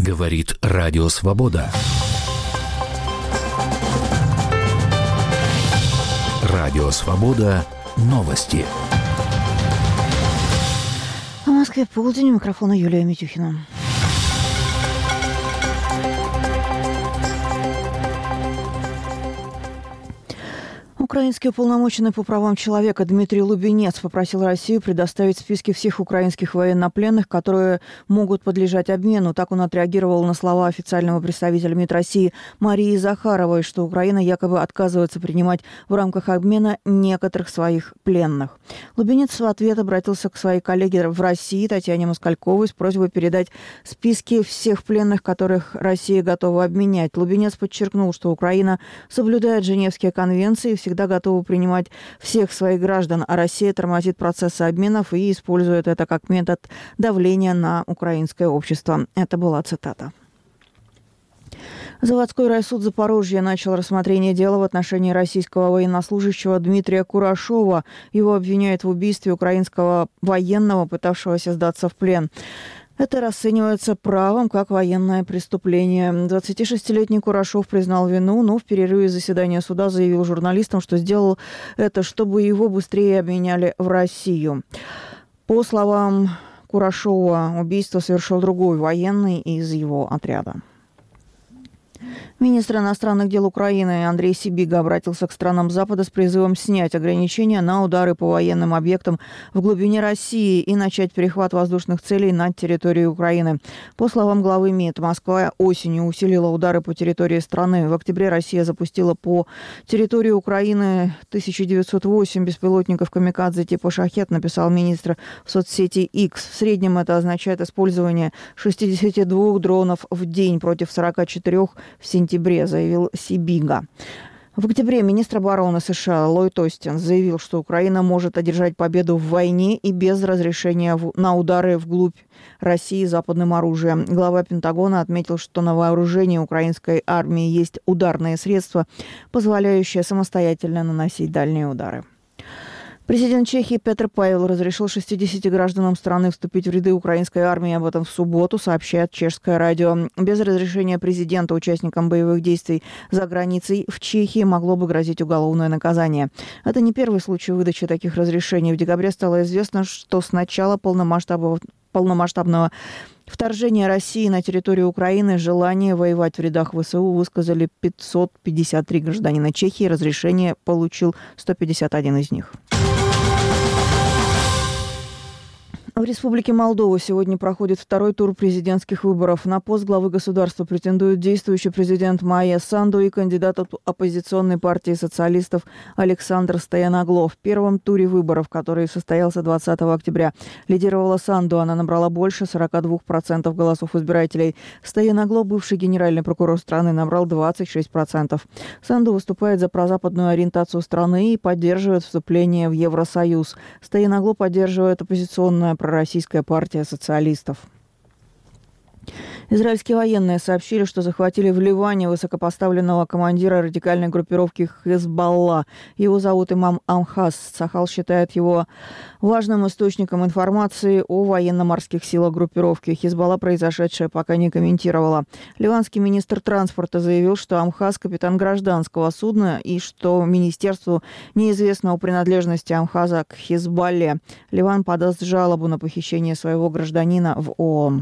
Говорит Радио Свобода. Радио Свобода. Новости. В Москве полдень. У микрофона Юлия Митюхина. Украинский уполномоченный по правам человека Дмитрий Лубенец попросил Россию предоставить списки всех украинских военнопленных, которые могут подлежать обмену. Так он отреагировал на слова официального представителя МИД России Марии Захаровой, что Украина якобы отказывается принимать в рамках обмена некоторых своих пленных. Лубенец в ответ обратился к своей коллеге в России Татьяне Москальковой с просьбой передать списки всех пленных, которых Россия готова обменять. Лубенец подчеркнул, что Украина соблюдает Женевские конвенции и всегда готова принимать всех своих граждан, а Россия тормозит процессы обменов и использует это как метод давления на украинское общество. Это была цитата. Заводской райсуд Запорожья начал рассмотрение дела в отношении российского военнослужащего Дмитрия Курашова. Его обвиняют в убийстве украинского военного, пытавшегося сдаться в плен. Это расценивается правом как военное преступление. 26-летний Курашов признал вину, но в перерыве заседания суда заявил журналистам, что сделал это, чтобы его быстрее обменяли в Россию. По словам Курашова, убийство совершил другой военный из его отряда. Министр иностранных дел Украины Андрей Сибига обратился к странам Запада с призывом снять ограничения на удары по военным объектам в глубине России и начать перехват воздушных целей над территорией Украины. По словам главы МИД, Москва осенью усилила удары по территории страны. В октябре Россия запустила по территории Украины 1908 беспилотников «Камикадзе» типа «Шахед», написал министр в соцсети X. В среднем это означает использование 62 дронов в день против 44 в сентябре, заявил Сибига. В октябре министр обороны США Ллойд Остин заявил, что Украина может одержать победу в войне и без разрешения на удары вглубь России западным оружием. Глава Пентагона отметил, что на вооружении украинской армии есть ударные средства, позволяющие самостоятельно наносить дальние удары. Президент Чехии Петр Павел разрешил 60 гражданам страны вступить в ряды украинской армии. Об этом в субботу сообщает чешское радио. Без разрешения президента участникам боевых действий за границей в Чехии могло бы грозить уголовное наказание. Это не первый случай выдачи таких разрешений. В декабре стало известно, что с начала полномасштабного вторжения России на территорию Украины желание воевать в рядах ВСУ высказали 553 гражданина Чехии. Разрешение получил 151 из них. В Республике Молдова сегодня проходит второй тур президентских выборов. На пост главы государства претендует действующий президент Майя Санду и кандидат от оппозиционной партии социалистов Александр Стояногло. В первом туре выборов, который состоялся 20 октября, лидировала Санду. Она набрала больше 42% голосов избирателей. Стояногло, бывший генеральный прокурор страны, набрал 26%. Санду выступает за прозападную ориентацию страны и поддерживает вступление в Евросоюз. Стояногло поддерживает оппозиционная пророссийская партия социалистов. Израильские военные сообщили, что захватили в Ливане высокопоставленного командира радикальной группировки Хезболла. Его зовут Имам Амхас. Цахал считает его важным источником информации о военно-морских силах группировки. Хезболла произошедшее пока не комментировала. Ливанский министр транспорта заявил, что Амхас – капитан гражданского судна и что министерству неизвестно о принадлежности Амхаза к Хезболле. Ливан подаст жалобу на похищение своего гражданина в ООН.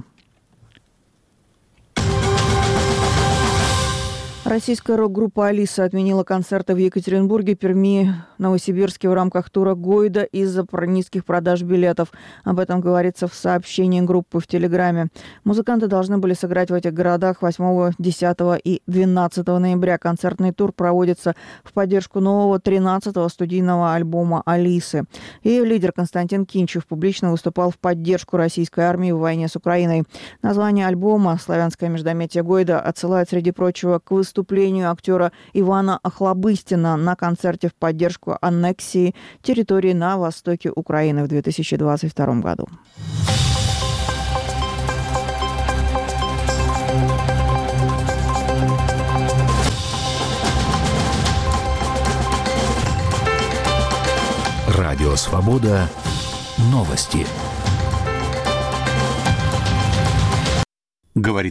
Российская рок-группа «Алиса» отменила концерты в Екатеринбурге, Перми, Новосибирске в рамках тура «Гойда» из-за низких продаж билетов. Об этом говорится в сообщении группы в Телеграме. Музыканты должны были сыграть в этих городах 8, 10 и 12 ноября. Концертный тур проводится в поддержку нового 13-го студийного альбома «Алисы». Ее лидер Константин Кинчев публично выступал в поддержку российской армии в войне с Украиной. Название альбома «Славянское междометие Гойда» отсылает, среди прочего, к выступлению актера Ивана Охлобыстина на концерте в поддержку аннексии территории на востоке Украины в 2022 году. Радио Свобода. Новости. Говорит